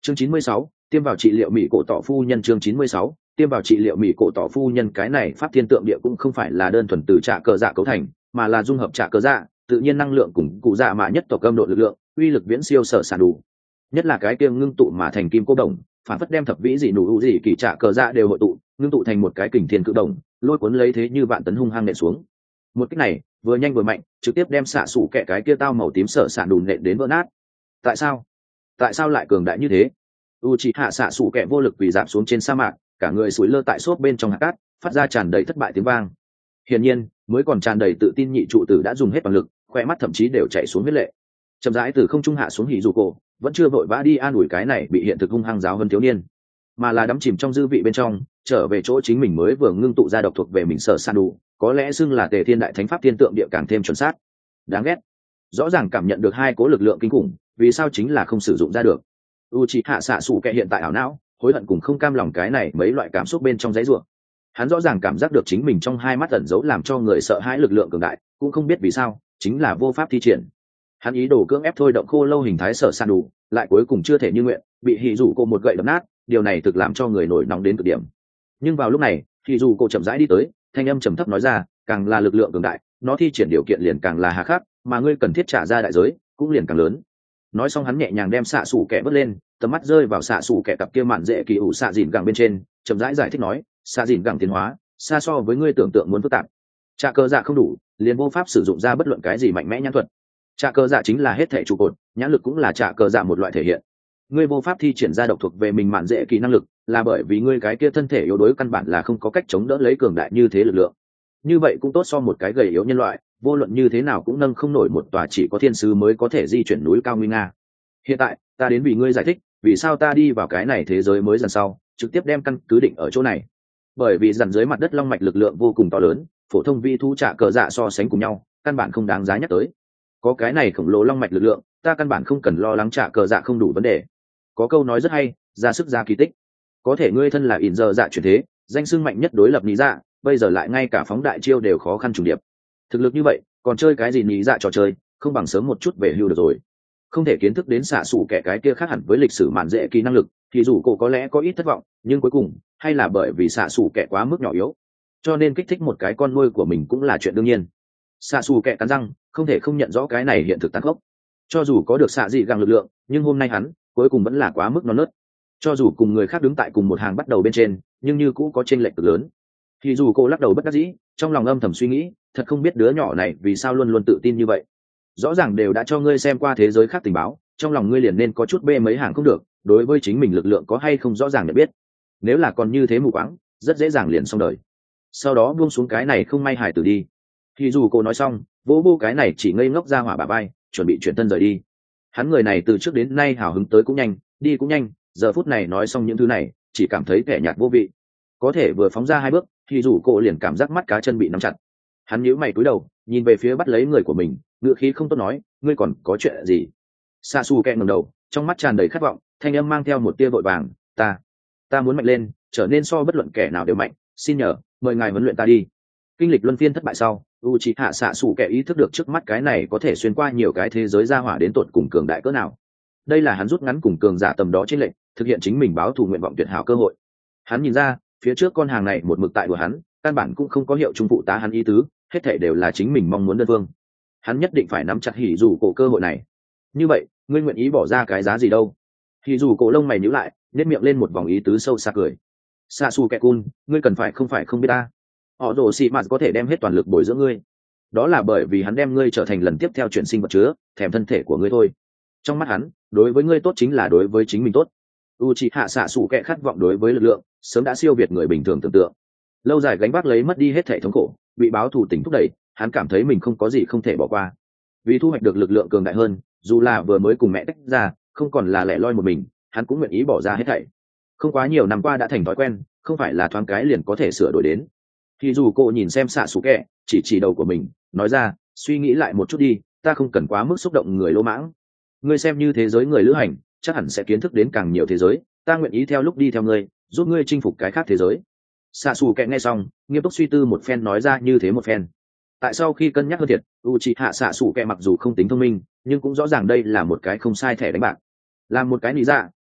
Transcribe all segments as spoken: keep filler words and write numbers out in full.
chương chín mươi sáu, tiêm vào trị liệu mỹ cổ tỏ phu nhân. Chương chín mươi sáu, tiêm vào trị liệu mỹ cổ tỏ phu nhân. Cái này pháp thiên tượng địa cũng không phải là đơn thuần từ trạ cờ dạ cấu thành, mà là dung hợp trạ cờ dạ tự nhiên năng lượng cùng cụ dạ mạ nhất tộc âm độ lực lượng, uy lực viễn siêu sở sản đủ. Nhất là cái kia ngưng tụ mà thành kim cô đồng, phản phất đem thập vĩ dị nụ dị kỳ trạ cờ dạ đều hội tụ, ngưng tụ thành một cái kình thiên cự đồng, lôi cuốn lấy thế như vạn tấn hung hăng nện xuống. Một cái này vừa nhanh vừa mạnh, trực tiếp đem xạ sủ kẹ cái kia tao màu tím sở sản đủ nện đến vỡ nát. Tại sao? Tại sao lại cường đại như thế? Uchiha xạ sủ kẹ vô lực quỳ dạp xuống trên sa mạc, cả người sủi lơ tại xốp bên trong hạt cát, phát ra tràn đầy thất bại tiếng vang. Hiển nhiên, mới còn tràn đầy tự tin nhị trụ tử đã dùng hết toàn lực, khỏe mắt thậm chí đều chảy xuống huyết lệ. Chậm rãi từ không trung hạ xuống hỉ dù cổ, vẫn chưa vội vã đi an ủi cái này bị hiện thực hung hăng giáo hơn thiếu niên, mà là đắm chìm trong dư vị bên trong, trở về chỗ chính mình mới vừa ngưng tụ ra độc thuộc về mình sở san đủ, có lẽ xưng là Tề Thiên Đại Thánh Pháp Thiên Tượng Địa càng thêm chuẩn xác. Đáng ghét. Rõ ràng cảm nhận được hai cố lực lượng kinh khủng, vì sao chính là không sử dụng ra được? Uchiha xạ sủ kẹ hiện tại ảo não, hối hận cùng không cam lòng cái này mấy loại cảm xúc bên trong giấy rủa. Hắn rõ ràng cảm giác được chính mình trong hai mắt ẩn giấu làm cho người sợ hãi lực lượng cường đại, cũng không biết vì sao, chính là vô pháp thi triển. Hắn ý đồ cưỡng ép thôi động khô lâu hình thái sở san đủ, lại cuối cùng chưa thể như nguyện, bị hỉ dù cô một gậy đập nát, điều này thực làm cho người nổi nóng đến cực điểm. Nhưng vào lúc này, hỉ dù cô chậm rãi đi tới, thanh âm trầm thấp nói ra, càng là lực lượng cường đại, nó thi triển điều kiện liền càng là hà khắc, mà ngươi cần thiết trả ra đại giới cũng liền càng lớn. Nói xong hắn nhẹ nhàng đem xạ sủ kẻ vớt lên, tầm mắt rơi vào xạ sủ kẻ cặp kia mạn dễ kỳ ủ xạ dìn gẳng bên trên, chậm rãi giải thích nói, xạ dìn gẳng tiến hóa xa so với ngươi tưởng tượng muốn phức tạp, trạ cơ dạ không đủ, liền vô pháp sử dụng ra bất luận cái gì mạnh mẽ nhãn thuật. Trạ cơ dạ chính là hết thể trụ cột, nhãn lực cũng là trạ cơ dạ một loại thể hiện. Ngươi vô pháp thi triển ra độc thuộc về mình mạn dễ kỳ năng lực, là bởi vì ngươi cái kia thân thể yếu đuối căn bản là không có cách chống đỡ lấy cường đại như thế lực lượng. Như vậy cũng tốt so một cái gầy yếu nhân loại, vô luận như thế nào cũng nâng không nổi một tòa chỉ có thiên sứ mới có thể di chuyển núi cao nguy nga. Hiện tại ta đến vì ngươi giải thích vì sao ta đi vào cái này thế giới mới dần sau trực tiếp đem căn cứ định ở chỗ này, bởi vì dần dưới mặt đất long mạch lực lượng vô cùng to lớn, phổ thông vi thu trả cờ dạ so sánh cùng nhau căn bản không đáng giá nhắc tới. Có cái này khổng lồ long mạch lực lượng, ta căn bản không cần lo lắng trả cờ dạ không đủ vấn đề. Có câu nói rất hay, ra sức ra kỳ tích. Có thể ngươi thân là ỉn giờ dạ chuyển thế, danh xưng mạnh nhất đối lập lý dạ, bây giờ lại ngay cả phóng đại chiêu đều khó khăn trùng điệp. Thực lực như vậy còn chơi cái gì lý dạ trò chơi, không bằng sớm một chút về hưu được rồi. Không thể kiến thức đến xạ xủ kẻ cái kia khác hẳn với lịch sử mạn dễ kỳ năng lực, thì dù cô có lẽ có ít thất vọng, nhưng cuối cùng hay là bởi vì xạ xủ kẻ quá mức nhỏ yếu, cho nên kích thích một cái con nuôi của mình cũng là chuyện đương nhiên. Xạ xù kẻ cắn răng, không thể không nhận rõ cái này hiện thực tàn khốc. Cho dù có được xạ dị găng lực lượng, nhưng hôm nay hắn cuối cùng vẫn là quá mức non nớt. Cho dù cùng người khác đứng tại cùng một hàng bắt đầu bên trên, nhưng như cũ có chênh lệch cực lớn. Thì dù cô lắc đầu bất đắc dĩ, trong lòng âm thầm suy nghĩ, thật không biết đứa nhỏ này vì sao luôn luôn tự tin như vậy. Rõ ràng đều đã cho ngươi xem qua thế giới khác tình báo, trong lòng ngươi liền nên có chút bê mấy hàng không được, đối với chính mình lực lượng có hay không rõ ràng để biết. Nếu là còn như thế mù quáng, rất dễ dàng liền xong đời. Sau đó buông xuống cái này không may hài tử đi. Thì dù cô nói xong, vỗ vô cái này chỉ ngây ngốc ra hỏa bà bay, chuẩn bị chuyển thân rời đi. Hắn người này từ trước đến nay hào hứng tới cũng nhanh, đi cũng nhanh, giờ phút này nói xong những thứ này, chỉ cảm thấy kẻ nhạt vô vị. Có thể vừa phóng ra hai bước, thì dù cô liền cảm giác mắt cá chân bị nắm chặt. Hắn nhíu mày cúi đầu, nhìn về phía bắt lấy người của mình, ngựa khí không tốt nói, ngươi còn có chuyện gì? Sasuke ngẩng đầu, trong mắt tràn đầy khát vọng, thanh âm mang theo một tia vội vàng, ta, ta muốn mạnh lên, trở nên so bất luận kẻ nào đều mạnh, xin nhờ, mời ngài huấn luyện ta đi. Kinh lịch luân phiên thất bại sau, Uchiha Sasuke ý thức được trước mắt cái này có thể xuyên qua nhiều cái thế giới ra hỏa đến tột cùng cường đại cỡ nào. Đây là hắn rút ngắn cùng cường giả tầm đó trên lệnh, thực hiện chính mình báo thù nguyện vọng tuyệt hảo cơ hội. Hắn nhìn ra, phía trước con hàng này một mực tại của hắn, căn bản cũng không có hiệu trung phụ tá hắn ý tứ, hết thảy đều là chính mình mong muốn đơn phương. Hắn nhất định phải nắm chặt hỉ dù cổ cơ hội này. Như vậy, ngươi nguyện ý bỏ ra cái giá gì đâu? Hỉ dù cổ lông mày nhíu lại, nhếch miệng lên một vòng ý tứ sâu xa cười. Sasuke-kun, ngươi cần phải không phải không biết ta. Họ Rồ Sĩ Mạt có thể đem hết toàn lực bồi dưỡng ngươi. Đó là bởi vì hắn đem ngươi trở thành lần tiếp theo chuyển sinh vật chứa, thèm thân thể của ngươi thôi. Trong mắt hắn, đối với ngươi tốt chính là đối với chính mình tốt. Uchiha Sasuke khát vọng đối với lực lượng, sớm đã siêu việt người bình thường tưởng tượng. Lâu dài gánh vác lấy mất đi hết thể thống khổ, bị báo thù tỉnh thúc đẩy, hắn cảm thấy mình không có gì không thể bỏ qua. Vì thu hoạch được lực lượng cường đại hơn, dù là vừa mới cùng mẹ tách ra, không còn là lẻ loi một mình, hắn cũng nguyện ý bỏ ra hết thảy. Không quá nhiều năm qua đã thành thói quen, không phải là thoáng cái liền có thể sửa đổi đến. Thì dù cô nhìn xem Sasuke, chỉ chỉ đầu của mình, nói ra, suy nghĩ lại một chút đi, ta không cần quá mức xúc động người lỗ mãng. Ngươi xem như thế giới người lữ hành, chắc hẳn sẽ kiến thức đến càng nhiều thế giới, ta nguyện ý theo lúc đi theo ngươi, giúp ngươi chinh phục cái khác thế giới. Sasuke nghe xong, nghiêm túc suy tư một phen nói ra như thế một phen. Tại sau khi cân nhắc hơn thiệt, Uchiha Sasuke mặc dù không tính thông minh, nhưng cũng rõ ràng đây là một cái không sai thẻ đánh bạc. Làm một cái lý dạ,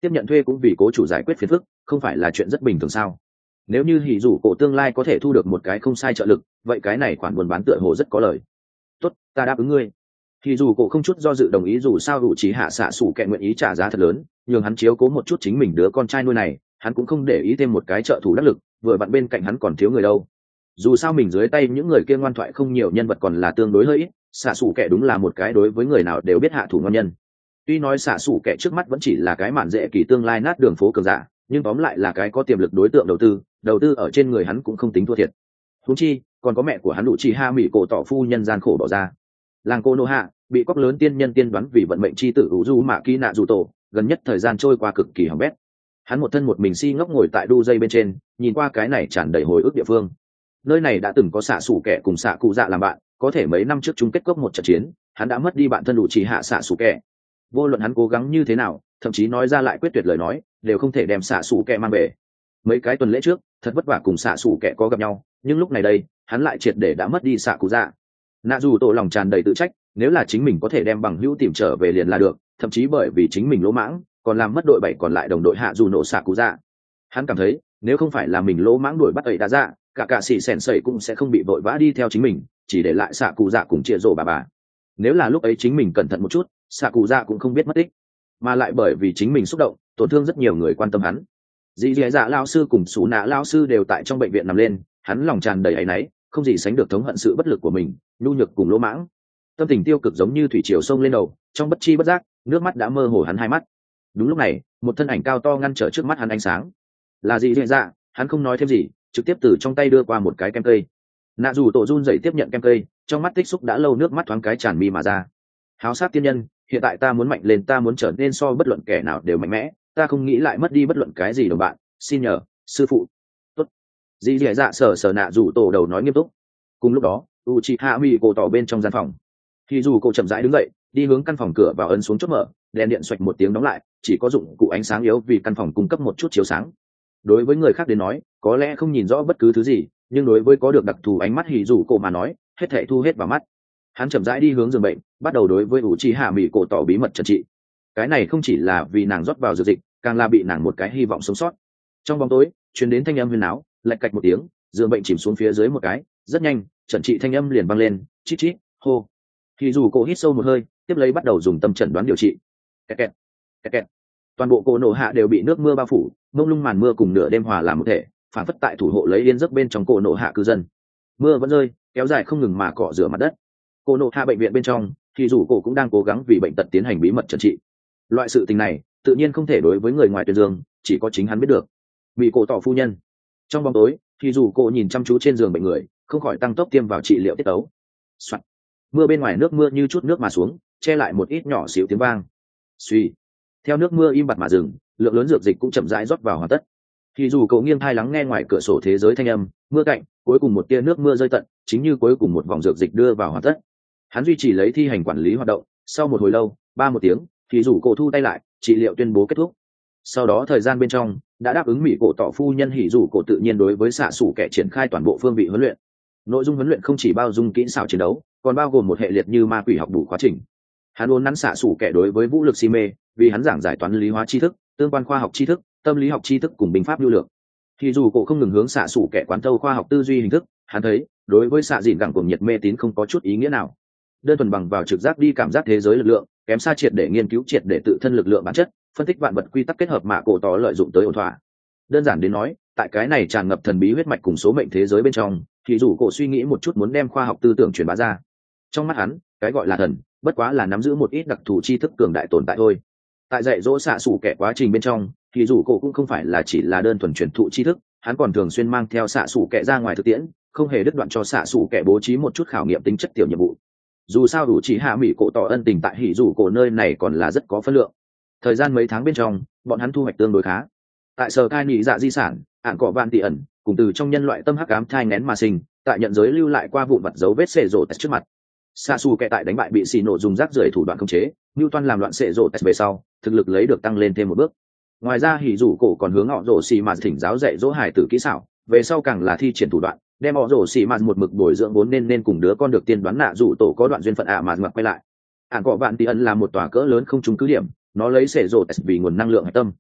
tiếp nhận thuê cũng vì cố chủ giải quyết phiền phức, không phải là chuyện rất bình thường sao? Nếu như hỉ dù cổ tương lai có thể thu được một cái không sai trợ lực, vậy cái này khoản buôn bán tựa hồ rất có lời. Tốt, ta đáp ứng ngươi. Hỉ dù cổ không chút do dự đồng ý, dù sao đủ trí hạ xạ sủ kẻ nguyện ý trả giá thật lớn, nhường hắn chiếu cố một chút chính mình đứa con trai nuôi này, hắn cũng không để ý thêm một cái trợ thủ đắc lực, vừa vặn bên cạnh hắn còn thiếu người đâu. Dù sao mình dưới tay những người kia ngoan thoại không nhiều, nhân vật còn là tương đối hơi ít, xạ sủ kẻ đúng là một cái đối với người nào đều biết hạ thủ ngon nhân. Tuy nói xạ sủ kẻ trước mắt vẫn chỉ là cái mạn dễ kỳ tương lai nát đường phố cường giả, nhưng tóm lại là cái có tiềm lực đối tượng đầu tư, đầu tư ở trên người hắn cũng không tính thua thiệt. Huống chi còn có mẹ của hắn đủ chi ha mỹ cổ tỏ phu nhân gian khổ bỏ ra. Làng cô nô hạ bị cóc lớn tiên nhân tiên đoán vì vận mệnh chi tử ủ du mạ kỳ nạ dù tổ, gần nhất thời gian trôi qua cực kỳ hỏng bét. Hắn một thân một mình si ngốc ngồi tại đu dây bên trên, nhìn qua cái này tràn đầy hồi ức địa phương. Nơi này đã từng có xạ sủ kẻ cùng xạ cụ dạ làm bạn, có thể mấy năm trước chung kết cốc một trận chiến, hắn đã mất đi bạn thân đủ chỉ hạ xạ sủ kẻ. Vô luận hắn cố gắng như thế nào, thậm chí nói ra lại quyết tuyệt lời nói, đều không thể đem xạ sủ kẻ mang về. Mấy cái tuần lễ trước, thật vất vả cùng xạ sủ kẻ có gặp nhau, nhưng lúc này đây, hắn lại triệt để đã mất đi xạ cụ dạ. Nạ dù tổ lòng tràn đầy tự trách, nếu là chính mình có thể đem bằng hữu tìm trở về liền là được, thậm chí bởi vì chính mình lỗ mãng, còn làm mất đội bảy còn lại đồng đội hạ dù nổ xạ cụ dạ. Hắn cảm thấy, nếu không phải là mình lỗ mãng đuổi bắt ấy đã dạ, cả cả sĩ sèn sẩy cũng sẽ không bị vội vã đi theo chính mình, chỉ để lại xạ cụ dạ cùng chia rổ bà bà. Nếu là lúc ấy chính mình cẩn thận một chút, xạ cụ dạ cũng không biết mất tích, mà lại bởi vì chính mình xúc động, tổn thương rất nhiều người quan tâm hắn. Dì dì dạ lao sư cùng xú nạ lao sư đều tại trong bệnh viện nằm lên, hắn lòng tràn đầy áy náy, không gì sánh được thống hận sự bất lực của mình, nhu nhược cùng lỗ mãng. Tâm tình tiêu cực giống như thủy triều sông lên đầu, trong bất chi bất giác, nước mắt đã mơ hồ hắn hai mắt. Đúng lúc này, một thân ảnh cao to ngăn trở trước mắt hắn ánh sáng. Là dì dì dạ, hắn không nói thêm gì, trực tiếp từ trong tay đưa qua một cái kem cây. Nạ dù tổ run rẩy tiếp nhận kem cây, trong mắt tích xúc đã lâu nước mắt thoáng cái tràn mi mà ra. Háo sát tiên nhân, hiện tại ta muốn mạnh lên, ta muốn trở nên so bất luận kẻ nào đều mạnh mẽ, ta không nghĩ lại mất đi bất luận cái gì đồng bạn, xin nhờ sư phụ. Tốt. Dì dì dạ sờ sờ nạ dù tổ đầu nói nghiêm túc. Cùng lúc đó, Uchiha Miko tỏ bên trong gian phòng. Thì dù cô chậm rãi đứng dậy, đi hướng căn phòng, cửa vào ấn xuống chốt mở, đèn điện xoạch một tiếng đóng lại, chỉ có dụng cụ ánh sáng yếu vì căn phòng cung cấp một chút chiếu sáng. Đối với người khác đến nói, có lẽ không nhìn rõ bất cứ thứ gì, nhưng đối với có được đặc thù ánh mắt hỉ dù cô mà nói, hết thảy thu hết vào mắt. Hắn chậm rãi đi hướng giường bệnh, bắt đầu đối với Uchiha Miko tỏ bí mật trần trị. Cái này không chỉ là vì nàng rót vào dược dịch, càng là bị nàng một cái hy vọng sống sót. Trong bóng tối, truyền đến thanh âm huyền áo, lạch cạch một tiếng, giường bệnh chìm xuống phía dưới một cái, rất nhanh, trần trị thanh âm liền vang lên, chít chít, hô. Thì dù cô hít sâu một hơi, tiếp lấy bắt đầu dùng tâm chẩn đoán điều trị. Kẹt kẹt, kẹt kẹt. Toàn bộ cổ nổ hạ đều bị nước mưa bao phủ, mông lung màn mưa cùng nửa đêm hòa làm một thể, phản phất tại thủ hộ lấy yên giấc bên trong cổ nổ hạ cư dân. Mưa vẫn rơi, kéo dài không ngừng mà cọ rửa mặt đất. Cổ nổ hạ bệnh viện bên trong, thì dù cổ cũng đang cố gắng vì bệnh tật tiến hành bí mật trần trị. Loại sự tình này, tự nhiên không thể đối với người ngoài tuyên dương, chỉ có chính hắn biết được. Bị cổ tỏ phu nhân. Trong bóng tối, thì dù cổ nhìn chăm chú trên giường bệnh người, không khỏi tăng tốc tiêm vào trị liệu tiết tấu. Soạn. Mưa bên ngoài nước mưa như chút nước mà xuống, che lại một ít nhỏ xíu tiếng vang. Suy. Theo nước mưa im bặt mà dừng, lượng lớn dược dịch cũng chậm rãi rót vào hoàn tất. Thì dù cậu nghiêng thai lắng nghe ngoài cửa sổ thế giới thanh âm, mưa cạnh, cuối cùng một tia nước mưa rơi tận, chính như cuối cùng một vòng dược dịch đưa vào hoàn tất. Hắn duy trì lấy thi hành quản lý hoạt động, sau một hồi lâu, ba một tiếng, thì dù cậu thu tay lại, trị liệu tuyên bố kết thúc. Sau đó thời gian bên trong, đã đáp ứng mỹ cổ tỏ phu nhân hỉ dù cổ tự nhiên đối với xạ sủ kẻ triển khai toàn bộ phương vị huấn luyện. Nội dung huấn luyện không chỉ bao dung kỹ xảo chiến đấu, còn bao gồm một hệ liệt như ma quỷ học đủ quá trình. Hắn luôn nắn xạ sủ kẻ đối với vũ lực si mê, vì hắn giảng giải toán lý hóa tri thức, tương quan khoa học tri thức, tâm lý học tri thức cùng binh pháp lưu lược. Thì dù cổ không ngừng hướng xạ sủ kẻ quán thâu khoa học tư duy hình thức, hắn thấy đối với xạ dìn gẳng cùng nhiệt mê tín không có chút ý nghĩa nào. Đơn thuần bằng vào trực giác đi cảm giác thế giới lực lượng, kém xa triệt để nghiên cứu triệt để tự thân lực lượng bản chất, phân tích vạn vật quy tắc kết hợp mạ cổ tỏ lợi dụng tới ổn thỏa. Đơn giản đến nói, tại cái này tràn ngập thần bí huyết mạch cùng số mệnh thế giới bên trong, thì dù cổ suy nghĩ một chút muốn đem khoa học tư tưởng truyền bá ra. Trong mắt hắn, cái gọi là thần, bất quá là nắm giữ một ít đặc thù tri thức cường đại tồn tại thôi. Tại dạy dỗ xạ sủ kẻ quá trình bên trong, thì dù cổ cũng không phải là chỉ là đơn thuần truyền thụ tri thức, hắn còn thường xuyên mang theo xạ sủ kẻ ra ngoài thực tiễn, không hề đứt đoạn cho xạ sủ kẻ bố trí một chút khảo nghiệm tính chất tiểu nhiệm vụ. Dù sao đủ chỉ hạ mỹ cổ tỏ ân tình tại hỉ dù cổ nơi này còn là rất có phân lượng. Thời gian mấy tháng bên trong, bọn hắn thu hoạch tương đối khá. Tại sở cai nhị dạ di sản, ạn cọ vạn tỉ ẩn, cùng từ trong nhân loại tâm hắc ám thai nén mà sinh, tại nhận giới lưu lại qua vụn vặt dấu vết xệ rộ test trước mặt. Xạ xù kẻ tại đánh bại bị xì nổ dùng rác rưởi thủ đoạn khống chế, Newton làm loạn xệ rộ test về sau, thực lực lấy được tăng lên thêm một bước. Ngoài ra hỉ dù cổ còn hướng họ rổ xì mà thỉnh giáo dạy dỗ hải tử kỹ xảo, về sau càng là thi triển thủ đoạn, đem họ rổ xì mà một mực bồi dưỡng vốn nên nên cùng đứa con được tiên đoán nạ dù tổ có đoạn duyên phận ạ mà ngoặt quay lại. Ản cọ vạn tỉ ẩn là một tòa cỡ lớn không trung cứ điểm, nó lấy xệ rộ test vì nguồn năng lượng hạch tâm.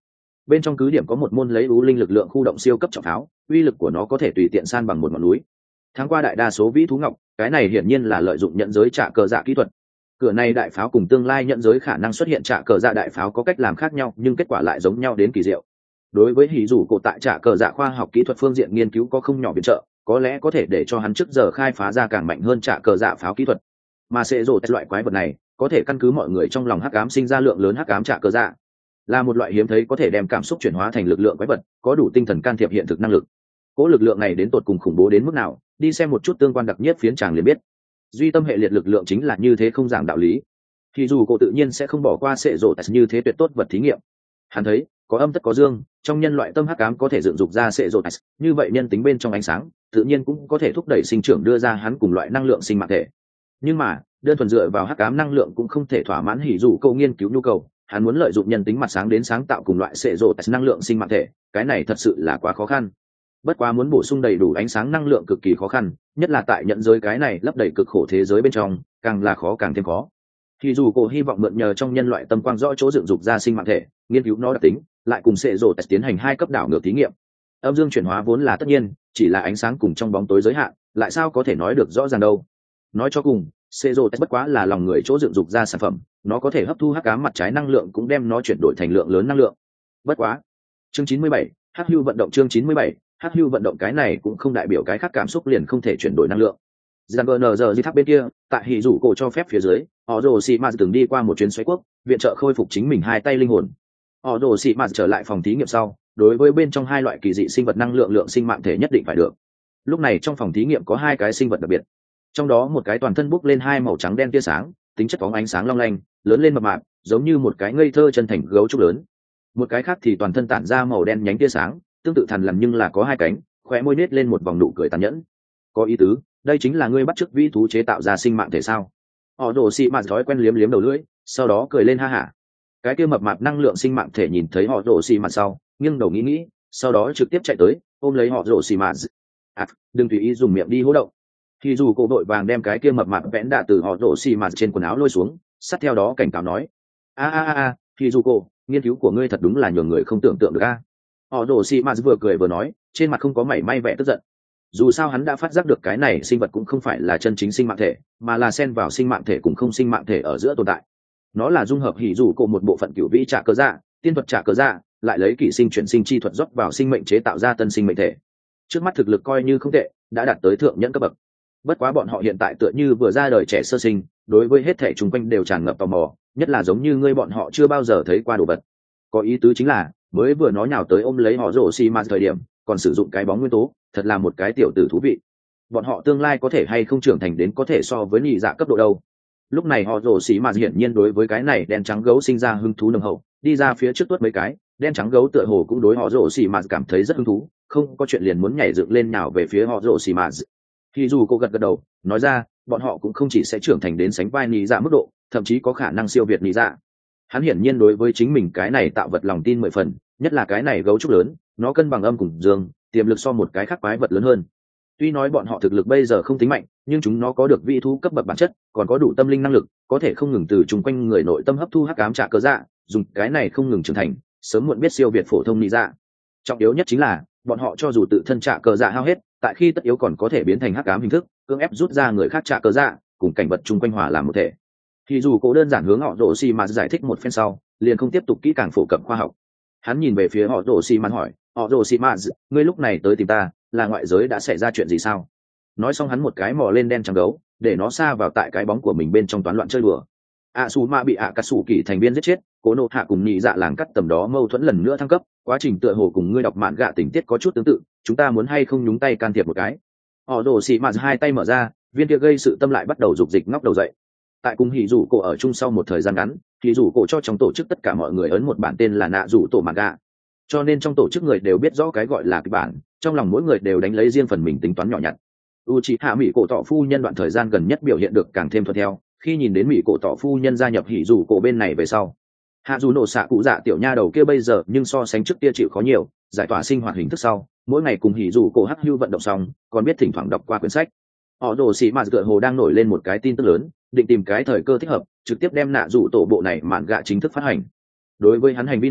bên trong cứ điểm có một môn lấy ưu linh lực lượng khu động siêu cấp trọng pháo, uy lực của nó có thể tùy tiện san bằng một ngọn núi. Tháng qua đại đa số vĩ thú ngọc, cái này hiển nhiên là lợi dụng nhận giới trả cờ dạ kỹ thuật. Cửa này đại pháo cùng tương lai nhận giới khả năng xuất hiện trả cờ dạ đại pháo có cách làm khác nhau, nhưng kết quả lại giống nhau đến kỳ diệu. Đối với hỉ dù cổ tại trả cờ dạ khoa học kỹ thuật phương diện nghiên cứu có không nhỏ viện trợ, có lẽ có thể để cho hắn trước giờ khai phá ra càng mạnh hơn trả cờ dạ pháo kỹ thuật. Mà sẽ rồ loại quái vật này có thể căn cứ mọi người trong lòng hắc ám sinh ra lượng lớn hắc ám trả cờ dạ, là một loại hiếm thấy có thể đem cảm xúc chuyển hóa thành lực lượng quái vật, có đủ tinh thần can thiệp hiện thực năng lực. Cố lực lượng này đến tột cùng khủng bố đến mức nào, đi xem một chút tương quan đặc nhất phiến chàng liền biết. Duy tâm hệ liệt lực lượng chính là như thế không giảng đạo lý. Thì dù cô tự nhiên sẽ không bỏ qua sệ rộ như thế tuyệt tốt vật thí nghiệm. Hắn thấy có âm tất có dương, trong nhân loại tâm hắc ám có thể dựng dục ra sệ rộ, như vậy nhân tính bên trong ánh sáng tự nhiên cũng có thể thúc đẩy sinh trưởng đưa ra hắn cùng loại năng lượng sinh mạng thể. Nhưng mà đơn thuần dựa vào hắc ám năng lượng cũng không thể thỏa mãn hỉ dù câu nghiên cứu nhu cầu, hắn muốn lợi dụng nhân tính mặt sáng đến sáng tạo cùng loại sệ rộ năng lượng sinh mạng thể, cái này thật sự là quá khó khăn. Bất quá muốn bổ sung đầy đủ ánh sáng năng lượng cực kỳ khó khăn, nhất là tại nhận giới cái này lấp đầy cực khổ thế giới bên trong, càng là khó càng thêm khó. Thì dù cô hy vọng mượn nhờ trong nhân loại tâm quang rõ chỗ dựng dục ra sinh mạng thể, nghiên cứu nó đặc tính, lại cùng sệ rộ tiến hành hai cấp đảo ngược thí nghiệm. Âm dương chuyển hóa vốn là tất nhiên, chỉ là ánh sáng cùng trong bóng tối giới hạn, lại sao có thể nói được rõ ràng đâu. Nói cho cùng, sệ rộ bất quá là lòng người chỗ dựng dục ra sản phẩm, nó có thể hấp thu hắc ám mặt trái năng lượng cũng đem nó chuyển đổi thành lượng lớn năng lượng. Bất quá. Chương chín mươi bảy, Hắc Hưu vận động chương chín mươi bảy, Hắc Hưu vận động cái này cũng không đại biểu cái khác cảm xúc liền không thể chuyển đổi năng lượng. Giang Gn giờ di tháp bên kia, tại hỉ rủ cổ cho phép phía dưới, họ rồ xì mạt từng đi qua một chuyến xoáy quốc, viện trợ khôi phục chính mình hai tay linh hồn. Họ rồ xì mạt trở lại phòng thí nghiệm sau, đối với bên trong hai loại kỳ dị sinh vật năng lượng lượng sinh mạng thể nhất định phải được. Lúc này trong phòng thí nghiệm có hai cái sinh vật đặc biệt, trong đó một cái toàn thân bốc lên hai màu trắng đen tia sáng, tính chất bóng ánh sáng long lanh, lớn lên mập mạp, giống như một cái ngây thơ chân thành gấu trúc lớn. Một cái khác thì toàn thân tản ra màu đen nhánh tia sáng, tương tự thằn lằn nhưng là có hai cánh, khóe môi nết lên một vòng nụ cười tàn nhẫn. Có ý tứ, đây chính là ngươi bắt chước vĩ thú chế tạo ra sinh mạng thể sao? Họ đổ xị mạt thói quen liếm liếm đầu lưỡi, sau đó cười lên ha hả. Cái kia mập mạp năng lượng sinh mạng thể nhìn thấy họ đổ xị mạt sau, nghiêng đầu nghĩ nghĩ, sau đó trực tiếp chạy tới, ôm lấy họ đổ xị mạt. À, đừng tùy ý dùng miệng đi hố động. Thì dù cô đội vàng đem cái kia mập mạp vẽn đạ từ họ đổ xị mạt trên quần áo lôi xuống, sát theo đó cảnh cáo nói: a a a a, thì dù cô, nghiên cứu của ngươi thật đúng là nhường người không tưởng tượng được a. Họ đổ xị mạt vừa cười vừa nói, trên mặt không có mảy may vẻ tức giận. Dù sao hắn đã phát giác được cái này sinh vật cũng không phải là chân chính sinh mạng thể, mà là xen vào sinh mạng thể cùng không sinh mạng thể ở giữa tồn tại. Nó là dung hợp hỉ dù cổ một bộ phận cửu vĩ trả cơ dạ, tiên thuật trả cơ dạ, lại lấy kỷ sinh chuyển sinh chi thuật rót vào sinh mệnh chế tạo ra tân sinh mệnh thể. Trước mắt thực lực coi như không tệ, đã đạt tới thượng nhẫn cấp bậc. Bất quá bọn họ hiện tại tựa như vừa ra đời trẻ sơ sinh, đối với hết thể chung quanh đều tràn ngập tò mò, nhất là giống như ngươi bọn họ chưa bao giờ thấy qua đồ vật. Có ý tứ chính là, mới vừa nó nhào tới ôm lấy họ rổ xi mạt thời điểm, còn sử dụng cái bóng nguyên tố, thật là một cái tiểu tử thú vị. Bọn họ tương lai có thể hay không trưởng thành đến có thể so với nhị dạ cấp độ đâu. Lúc này họ rổ xi mạt hiển nhiên đối với cái này đen trắng gấu sinh ra hứng thú nồng hậu, đi ra phía trước tuốt mấy cái, đen trắng gấu tựa hồ cũng đối họ rổ xi mạt cảm thấy rất hứng thú, không có chuyện liền muốn nhảy dựng lên nhào về phía họ rổ xi mạt. Thì dù cô gật gật đầu, nói ra, bọn họ cũng không chỉ sẽ trưởng thành đến sánh vai nhị dạ mức độ, thậm chí có khả năng siêu việt nhị dạ. Hắn hiển nhiên đối với chính mình cái này tạo vật lòng tin mười phần, nhất là cái này gấu trúc lớn, nó cân bằng âm cùng dương, tiềm lực so một cái khác quái vật lớn hơn. Tuy nói bọn họ thực lực bây giờ không tính mạnh, nhưng chúng nó có được vị thú cấp bậc bản chất, còn có đủ tâm linh năng lực, có thể không ngừng từ chung quanh người nội tâm hấp thu hắc ám trả cơ dạ, dùng cái này không ngừng trưởng thành, sớm muộn biết siêu việt phổ thông nhị dạ. Trọng yếu nhất chính là, bọn họ cho dù tự thân trả cơ dạ hao hết, tại khi tất yếu còn có thể biến thành hắc ám hình thức, cưỡng ép rút ra người khác trả cơ dạ, cùng cảnh vật chung quanh hòa làm một thể. Thì dù cố đơn giản hướng họ rổ xi mà giải thích một phen sau, liền không tiếp tục kỹ càng phổ cập khoa học. Hắn nhìn về phía họ rổ xi mà hỏi, họ rổ xi mà, ngươi lúc này tới tìm ta, là ngoại giới đã xảy ra chuyện gì sao? Nói xong hắn một cái mò lên đen trắng gấu, để nó xa vào tại cái bóng của mình bên trong toán loạn chơi đùa. A Su Ma bị ạ cắt sủ kỳ thành viên giết chết, cố nộ hạ cùng nhị dạ làng cắt tầm đó mâu thuẫn lần nữa thăng cấp, quá trình tựa hồ cùng ngươi đọc mạn gạ tình tiết có chút tương tự, chúng ta muốn hay không nhúng tay can thiệp một cái? Họ rổ xi mà hai tay mở ra, viên kia gây sự tâm lại bắt đầu dục dịch ngóc đầu dậy. Tại cùng hỉ rủ cổ ở chung sau một thời gian ngắn, hỉ rủ cổ cho trong tổ chức tất cả mọi người ấn một bản tên là nạ rủ tổ mạn gạ, cho nên trong tổ chức người đều biết rõ cái gọi là cái bản, trong lòng mỗi người đều đánh lấy riêng phần mình tính toán nhỏ nhặt. Uchiha Mỹ cổ tọ phu nhân đoạn thời gian gần nhất biểu hiện được càng thêm thuận theo, khi nhìn đến Mỹ cổ tọ phu nhân gia nhập hỉ rủ cổ bên này về sau, hạ dù nổ xạ cụ dạ tiểu nha đầu kia bây giờ nhưng so sánh trước kia chịu khó nhiều, giải tỏa sinh hoạt hình thức sau, mỗi ngày cùng hỉ rủ cổ hắc hưu vận động xong, còn biết thỉnh thoảng đọc qua quyển sách. Họ đồ xì mà tựa hồ đang nổi lên một cái tin tức lớn, định tìm cái thời cơ thích hợp, trực tiếp đem nạ rủ tổ bộ này mạn gạ chính thức phát hành. Đối với hắn hành vi này,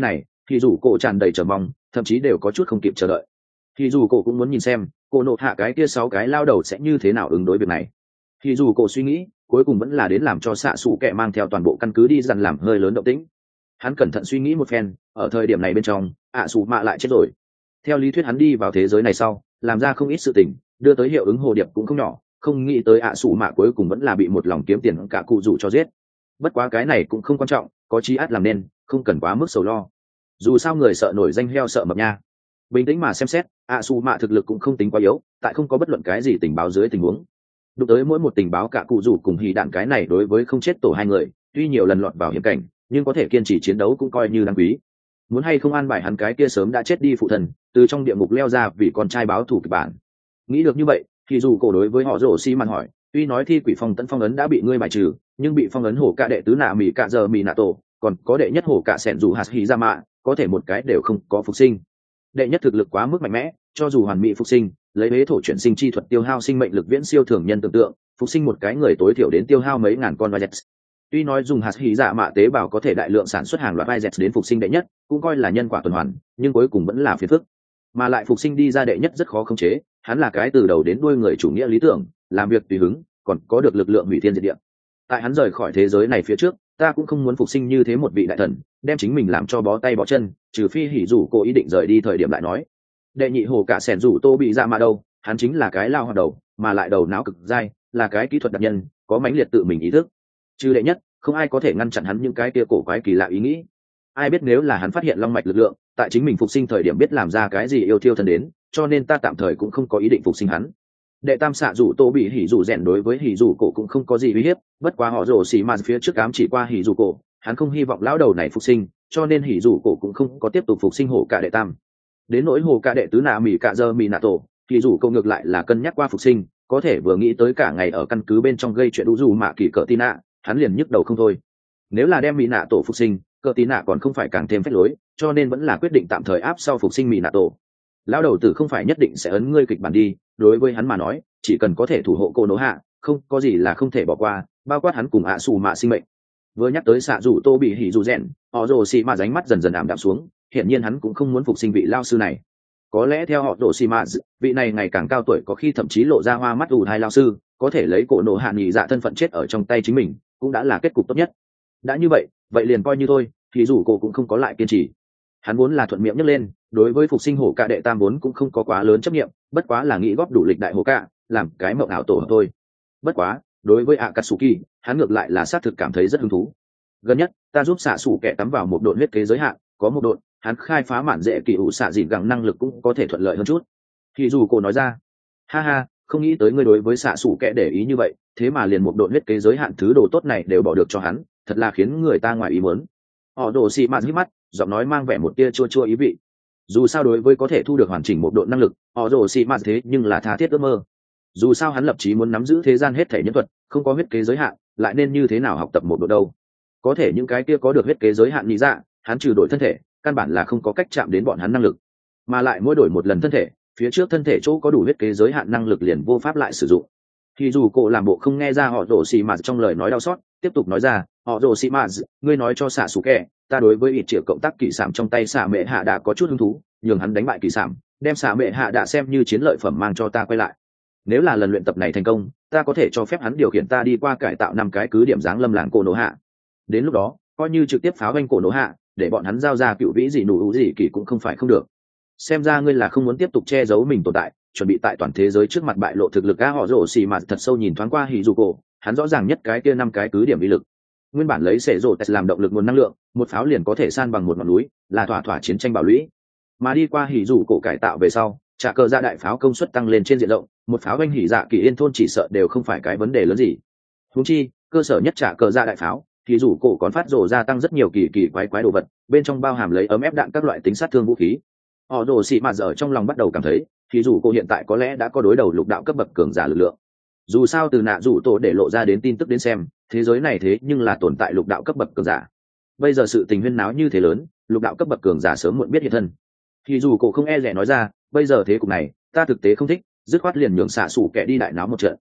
thì dù cổ tràn đầy chờ mong, thậm chí đều có chút không kịp chờ đợi. Thì dù cổ cũng muốn nhìn xem cô nộ hạ cái kia sáu cái lao đầu sẽ như thế nào ứng đối việc này. Thì dù cổ suy nghĩ cuối cùng vẫn là đến làm cho xạ xù kẹ mang theo toàn bộ căn cứ đi dằn làm hơi lớn động tĩnh. Hắn cẩn thận suy nghĩ một phen, ở thời điểm này bên trong ạ xù mạ lại chết rồi. Theo lý thuyết hắn đi vào thế giới này sau làm ra không ít sự tình, đưa tới hiệu ứng hồ điệp cũng không nhỏ, không nghĩ tới ạ xù mạ cuối cùng vẫn là bị một lòng kiếm tiền cả cụ rủ cho giết. Bất quá cái này cũng không quan trọng, có chí át làm nên, không cần quá mức sầu lo. Dù sao người sợ nổi danh heo sợ mập nha. Bình tĩnh mà xem xét, ạ xù mạ thực lực cũng không tính quá yếu, tại không có bất luận cái gì tình báo dưới tình huống. Đụng tới mỗi một tình báo cả cụ rủ cùng hì đạn cái này đối với không chết tổ hai người, tuy nhiều lần lọt vào hiểm cảnh, nhưng có thể kiên trì chiến đấu cũng coi như đáng quý. Muốn hay không an bài hắn cái kia sớm đã chết đi phụ thần, từ trong địa ngục leo ra vì con trai báo thù kịch bản. Nghĩ được như vậy, thì dù cổ đối với họ rổ xi màn hỏi, tuy nói thi quỷ phong tấn phong ấn đã bị ngươi bài trừ, nhưng bị phong ấn hổ cả đệ tứ nạ mì cả giờ mì nạ tổ, còn có đệ nhất hổ cả sẻn dù hạt hì ra mạ, có thể một cái đều không có phục sinh. Đệ nhất thực lực quá mức mạnh mẽ, cho dù hoàn mỹ phục sinh, lấy hế thổ chuyển sinh chi thuật tiêu hao sinh mệnh lực viễn siêu thường nhân tưởng tượng, phục sinh một cái người tối thiểu đến tiêu hao mấy ngàn con virus. Tuy nói dùng hạt hỉ dạ mạ tế bào có thể đại lượng sản xuất hàng loạt virus đến phục sinh đệ nhất, cũng coi là nhân quả tuần hoàn, nhưng cuối cùng vẫn là phiền phức. Mà lại phục sinh đi ra đệ nhất rất khó khống chế, hắn là cái từ đầu đến đuôi người chủ nghĩa lý tưởng, làm việc tùy hứng, còn có được lực lượng hủy thiên diệt địa. Tại hắn rời khỏi thế giới này phía trước, ta cũng không muốn phục sinh như thế một vị đại thần, đem chính mình làm cho bó tay bó chân, trừ phi hỉ rủ cô ý định rời đi thời điểm lại nói. Đệ nhị hồ cả sẻn rủ tô bị dạ mạ đâu, hắn chính là cái lao hoạt đầu, mà lại đầu não cực dai, là cái kỹ thuật đặc nhân, có mãnh liệt tự mình ý thức. Trừ đệ nhất, không ai có thể ngăn chặn hắn những cái kia cổ quái kỳ lạ ý nghĩ. Ai biết nếu là hắn phát hiện long mạch lực lượng, tại chính mình phục sinh thời điểm biết làm ra cái gì yêu thiêu thần đến, cho nên ta tạm thời cũng không có ý định phục sinh hắn. Đệ tam xạ rủ tô bị hỉ rủ rèn đối với hỉ rủ cổ cũng không có gì uy hiếp, bất quá họ rồ xì mà phía trước ám chỉ qua hỉ rủ cổ, hắn không hy vọng lão đầu này phục sinh, cho nên hỉ rủ cổ cũng không có tiếp tục phục sinh hổ cả đệ tam. Đến nỗi hồ cả đệ tứ nạ mì cả giờ mì nạ tổ, hỉ rủ cổ ngược lại là cân nhắc qua phục sinh, có thể vừa nghĩ tới cả ngày ở căn cứ bên trong gây chuyện đủ dù mà kỳ cỡ tí nạ, hắn liền nhức đầu không thôi. Nếu là đem mì nạ tổ phục sinh, cỡ tí nạ còn không phải càng thêm phép lối, cho nên vẫn là quyết định tạm thời áp sau phục sinh mì nạ tổ. Lão đầu tử không phải nhất định sẽ ấn ngươi kịch bản đi, đối với hắn mà nói, chỉ cần có thể thủ hộ cô nỗ hạ, không có gì là không thể bỏ qua, bao quát hắn cùng ạ xù mạ sinh mệnh. Vừa nhắc tới xạ rủ tô bị hỉ rủ rèn, họ rồ xì mạ ránh mắt dần dần ảm đạm xuống, hiển nhiên hắn cũng không muốn phục sinh vị lao sư này. Có lẽ theo họ rồ xì mạ, vị này ngày càng cao tuổi có khi thậm chí lộ ra hoa mắt ù hai lao sư, có thể lấy cổ nổ hạ nghỉ dạ thân phận chết ở trong tay chính mình, cũng đã là kết cục tốt nhất. Đã như vậy, vậy liền coi như thôi, thì dù cô cũng không có lại kiên trì. Hắn vốn là thuận miệng nhấc lên, đối với phục sinh hổ cạ đệ tam vốn cũng không có quá lớn chấp nghiệm, bất quá là nghĩ góp đủ lịch đại hổ cạ, làm cái mộng ảo tổ hợp thôi. Bất quá, đối với Akatsuki, hắn ngược lại là xác thực cảm thấy rất hứng thú. Gần nhất, ta giúp xạ sủ kẻ tắm vào một độn huyết kế giới hạn, có một độn, hắn khai phá mạn dễ kỳ ủ xạ dịn gẳng năng lực cũng có thể thuận lợi hơn chút. Thì dù cô nói ra, ha ha, không nghĩ tới ngươi đối với xạ sủ kẻ để ý như vậy, thế mà liền một độn huyết kế giới hạn thứ đồ tốt này đều bỏ được cho hắn, thật là khiến người ta ngoài ý muốn. Họ đổ xì mạt hít mắt, giọng nói mang vẻ một tia chua chua ý vị. Dù sao đối với có thể thu được hoàn chỉnh một độ năng lực, họ đổ xì mạt thế nhưng là tha thiết ước mơ. Dù sao hắn lập chí muốn nắm giữ thế gian hết thể nhân thuật, không có huyết kế giới hạn, lại nên như thế nào học tập một độ đâu? Có thể những cái kia có được huyết kế giới hạn lý dạ, hắn trừ đổi thân thể, căn bản là không có cách chạm đến bọn hắn năng lực. Mà lại mỗi đổi một lần thân thể, phía trước thân thể chỗ có đủ huyết kế giới hạn năng lực liền vô pháp lại sử dụng. Thì dù cô làm bộ không nghe ra họ đổ xì mạt trong lời nói đau xót, tiếp tục nói ra, họ đổ xì mạt, ngươi nói cho xạ xù kẻ, ta đối với ít triệu cộng tác kỳ sản trong tay xạ mẹ hạ đã có chút hứng thú, nhường hắn đánh bại kỳ sản, đem xạ mẹ hạ đã xem như chiến lợi phẩm mang cho ta quay lại. Nếu là lần luyện tập này thành công, ta có thể cho phép hắn điều khiển ta đi qua cải tạo năm cái cứ điểm dáng lâm làng cổ nổ hạ. Đến lúc đó, coi như trực tiếp pháo vanh cổ nổ hạ, để bọn hắn giao ra cựu vĩ gì nụ ú gì kỳ cũng không phải không được. Xem ra ngươi là không muốn tiếp tục che giấu mình tồn tại, chuẩn bị tại toàn thế giới trước mặt bại lộ thực lực. Á họ rổ xì mà thật sâu nhìn thoáng qua hỉ dù cổ, hắn rõ ràng nhất cái kia năm cái cứ điểm uy lực. Nguyên bản lấy sệ rổ làm động lực nguồn năng lượng, một pháo liền có thể san bằng một ngọn núi, là thỏa thỏa chiến tranh bảo lũy. Mà đi qua hỉ dù cổ cải tạo về sau, trả cờ dạ đại pháo công suất tăng lên trên diện rộng, một pháo anh hỉ dạ kỳ yên thôn chỉ sợ đều không phải cái vấn đề lớn gì. Huống chi, cơ sở nhất trả cờ dạ đại pháo, thì dù cổ còn phát rổ gia tăng rất nhiều kỳ kỳ quái quái đồ vật, bên trong bao hàm lấy ấm ép đạn các loại tính sát thương vũ khí. Họ rồ xì mà giờ trong lòng bắt đầu cảm thấy, thì dù cô hiện tại có lẽ đã có đối đầu lục đạo cấp bậc cường giả lực lượng. Dù sao từ nạ rủ tổ để lộ ra đến tin tức đến xem, thế giới này thế nhưng là tồn tại lục đạo cấp bậc cường giả. Bây giờ sự tình huyên náo như thế lớn, lục đạo cấp bậc cường giả sớm muộn biết hiện thân. Thì dù cô không e dè nói ra, bây giờ thế cục này, ta thực tế không thích, dứt khoát liền nhường xạ sủ kẻ đi đại náo một trận.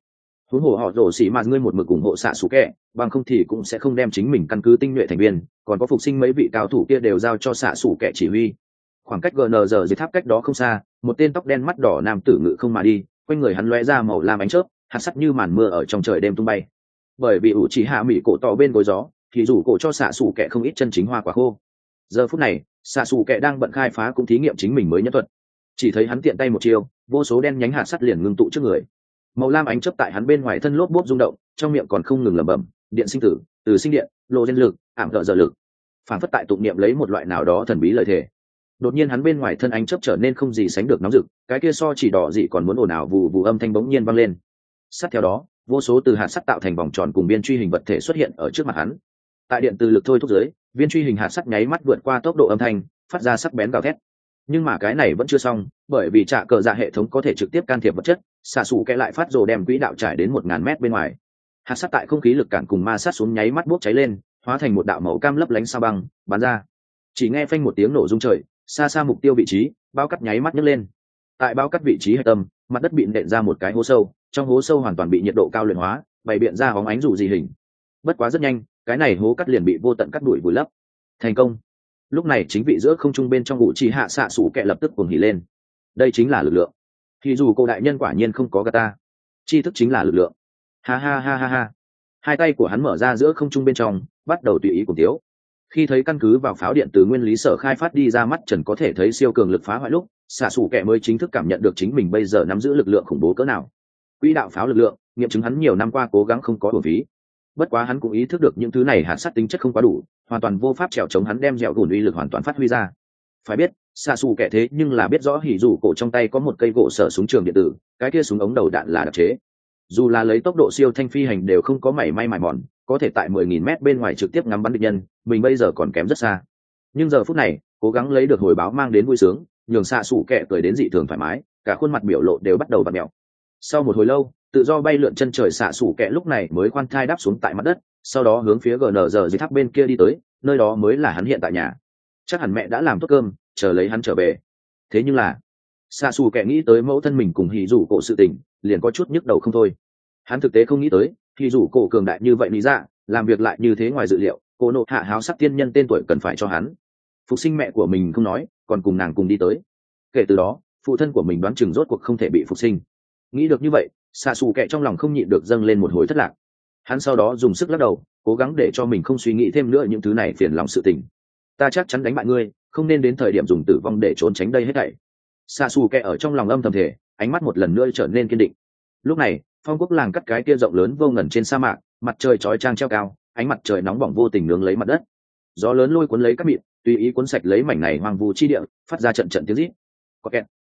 huống hồ họ rổ xỉ mà ngươi một mực ủng hộ xạ xù kẹ, bằng không thì cũng sẽ không đem chính mình căn cứ tinh nhuệ thành viên còn có phục sinh mấy vị cao thủ kia đều giao cho xạ xù kẹ chỉ huy. Khoảng cách gn giờ dưới tháp cách đó không xa, một tên tóc đen mắt đỏ nam tử ngự không mà đi, quanh người hắn lóe ra màu lam ánh chớp, hạt sắt như màn mưa ở trong trời đêm tung bay. Bởi vì ủ chỉ hạ mỹ cổ tỏ bên gối gió, thì rủ cổ cho xạ xù kẹ không ít chân chính hoa quả khô. Giờ phút này xạ xù kẹ đang bận khai phá cũng thí nghiệm chính mình mới nhất thuật. Chỉ thấy hắn tiện tay một chiêu, vô số đen nhánh hạt sắt liền ngưng tụ trước người, màu lam ánh chớp tại hắn bên ngoài thân lốp bốp rung động, trong miệng còn không ngừng lẩm bẩm điện sinh tử, từ sinh điện, lộ gen lực, ảm đỡ giờ lực, phản phất tại tụng niệm lấy một loại nào đó thần bí lời thề. Đột nhiên hắn bên ngoài thân ánh chớp trở nên không gì sánh được nóng rực, cái kia so chỉ đỏ dị còn muốn ồn ào vù vù âm thanh bỗng nhiên vang lên. Sát theo đó, vô số từ hạt sắt tạo thành vòng tròn cùng viên truy hình vật thể xuất hiện ở trước mặt hắn. Tại điện từ lực thôi thúc dưới, viên truy hình hạt sắt nháy mắt vượt qua tốc độ âm thanh, phát ra sắc bén gào thét. Nhưng mà cái này vẫn chưa xong, bởi vì trả cờ dạ hệ thống có thể trực tiếp can thiệp vật chất, xạ xù kẹ lại phát rồ đem quỹ đạo trải đến một ngàn mét bên ngoài. Hạt sắt tại không khí lực cản cùng ma sát xuống nháy mắt bốc cháy lên, hóa thành một đạo màu cam lấp lánh sao băng bắn ra. Chỉ nghe phanh một tiếng nổ rung trời, xa xa mục tiêu vị trí, bao cắt nháy mắt nhấc lên. Tại bao cắt vị trí hệ tâm, mặt đất bị nện ra một cái hố sâu, trong hố sâu hoàn toàn bị nhiệt độ cao luyện hóa, bày biện ra bóng ánh dù gì hình. Bất quá rất nhanh, cái này hố cắt liền bị vô tận cắt đuổi vùi lấp. Thành công. Lúc này chính vị giữa không trung bên trong ngụ chỉ hạ xạ xù kẹ lập tức cuồng hỉ lên. Đây chính là lực lượng. Thì dù cô đại nhân quả nhiên không có gata, tri thức chính là lực lượng. Ha ha ha ha ha. Hai tay của hắn mở ra giữa không trung bên trong, bắt đầu tùy ý cùng tiếu. Khi thấy căn cứ vào pháo điện từ nguyên lý sở khai phát đi ra mắt trần có thể thấy siêu cường lực phá hoại lúc, xạ xù kẹ mới chính thức cảm nhận được chính mình bây giờ nắm giữ lực lượng khủng bố cỡ nào. Quỹ đạo pháo lực lượng, nghiệm chứng hắn nhiều năm qua cố gắng không có uổng phí. Bất quá hắn cũng ý thức được những thứ này hạt sắt tính chất không quá đủ, hoàn toàn vô pháp trèo chống hắn đem dẻo gùn uy lực hoàn toàn phát huy ra. Phải biết xạ xù kẻ thế nhưng là biết rõ hỉ dù cổ trong tay có một cây gỗ sở súng trường điện tử, cái kia súng ống đầu đạn là đặc chế, dù là lấy tốc độ siêu thanh phi hành đều không có mảy may mài mòn, có thể tại mười nghìn mét bên ngoài trực tiếp ngắm bắn địch nhân, mình bây giờ còn kém rất xa. Nhưng giờ phút này cố gắng lấy được hồi báo mang đến vui sướng, nhường xạ xù kẻ cười đến dị thường thoải mái, cả khuôn mặt biểu lộ đều bắt đầu vặn mèo. Sau một hồi lâu, tự do bay lượn chân trời xạ xù kẻ lúc này mới khoan thai đáp xuống tại mặt đất, sau đó hướng phía gn giờ dưới tháp bên kia đi tới, nơi đó mới là hắn hiện tại nhà. Chắc hẳn mẹ đã làm tốt cơm chờ lấy hắn trở về. Thế nhưng là xạ xù kẻ nghĩ tới mẫu thân mình cùng hỉ dù cổ sự tình, liền có chút nhức đầu không thôi. Hắn thực tế không nghĩ tới hỉ dù cổ cường đại như vậy lý ra, làm việc lại như thế ngoài dự liệu. Cô nộ hạ háo sắc tiên nhân tên tuổi cần phải cho hắn phục sinh mẹ của mình không nói, còn cùng nàng cùng đi tới. Kể từ đó phụ thân của mình đoán chừng rốt cuộc không thể bị phục sinh. Nghĩ được như vậy, xạ xù kẻ trong lòng không nhịn được dâng lên một hồi thất lạc. Hắn sau đó dùng sức lắc đầu, cố gắng để cho mình không suy nghĩ thêm nữa những thứ này phiền lòng sự tình. Ta chắc chắn đánh bại ngươi, không nên đến thời điểm dùng tử vong để trốn tránh đây hết thảy. Xạ xù kẻ ở trong lòng âm thầm thể, ánh mắt một lần nữa trở nên kiên định. Lúc này phong quốc làng cắt cái kia rộng lớn vô ngần trên sa mạc, mặt trời chói chang treo cao, ánh mặt trời nóng bỏng vô tình nướng lấy mặt đất. Gió lớn lôi cuốn lấy các mịn, tùy ý cuốn sạch lấy mảnh này hoang vu chi địa, phát ra trận trận tiếng rít. Có kẹt.